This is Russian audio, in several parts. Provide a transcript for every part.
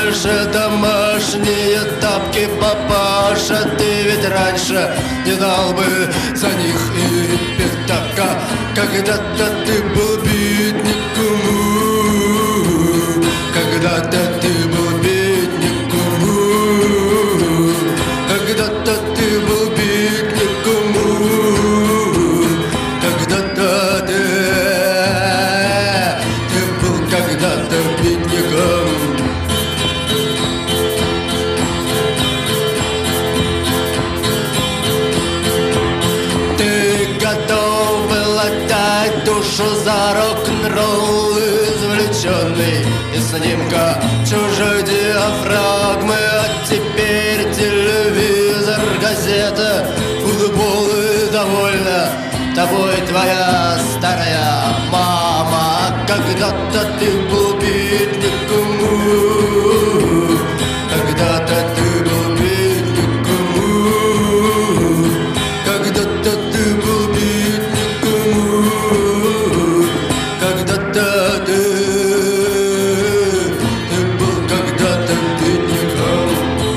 больше домашние тапки, папаша. Ты ведь раньше не дал бы за них и пятака. Когда-то ты был бедняком, когда-то ты был бедняком, когда-то ты был бедняком, когда-то ты был когда-то бедняком. Ты готов был отдать душу за рок-н-ролл, извлеченный из снимка чужой диафрагмы. А теперь телевизор, газета, футбол и довольна тобой твоя старая мама. Когда-то ты был бедняком, когда-то ты был бедняком, когда-то ты был бедняком, когда-то ты был когда-то бедняком.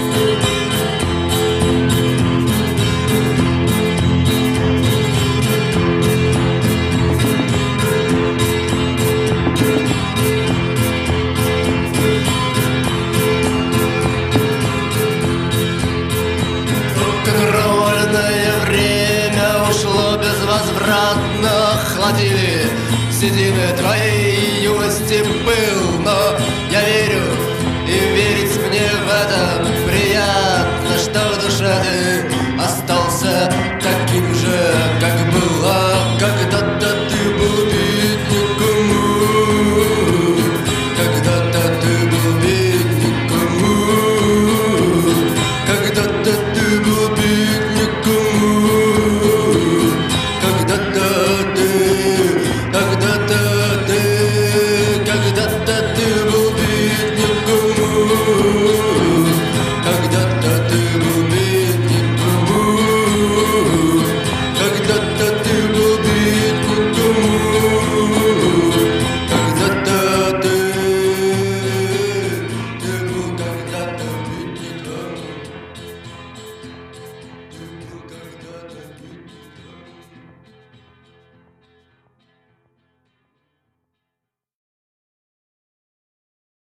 Рок-н-ролльное время ушло безвозвратно. Охладили седины твоей юности пыл. Но я верю, и верить мне в это приятно, что в душе ты